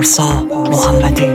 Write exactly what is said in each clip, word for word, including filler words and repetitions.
پارسا محمدی.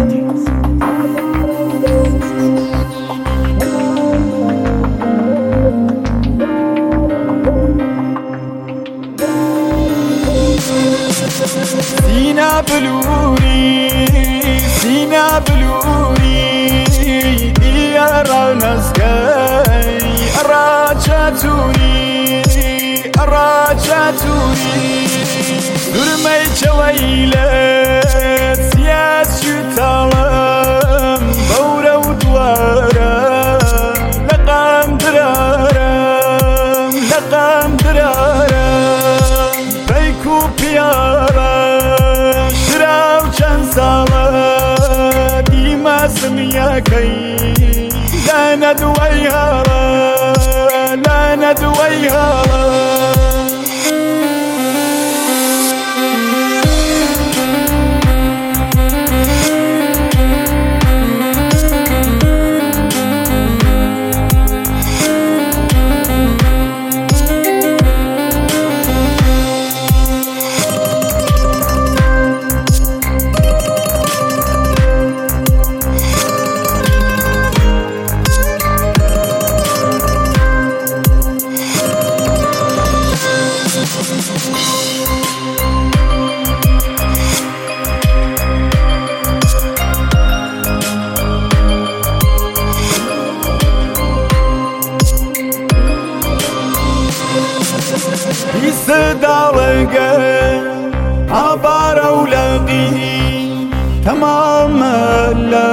سینا بلوری سینا بلوری دیارا نزگی ارا چطوری ارا چطوری durmay çavaylet siyas yutalım bavra udvara laqam diraram laqam diraram beyku piyara şirav çansala dimasım yakay lana duvayhara lana duvayhara. صداوقه عبار أولادي تمام لا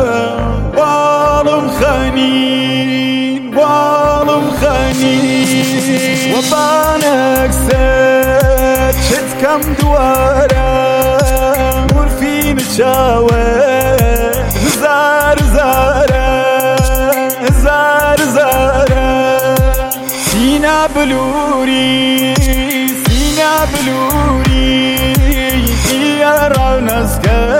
والم خنين والم خنين وطانك سد شد كم دوارا ورفين تشاوي زار زارا زار زارا سينا بلوري بلوري يا رونسك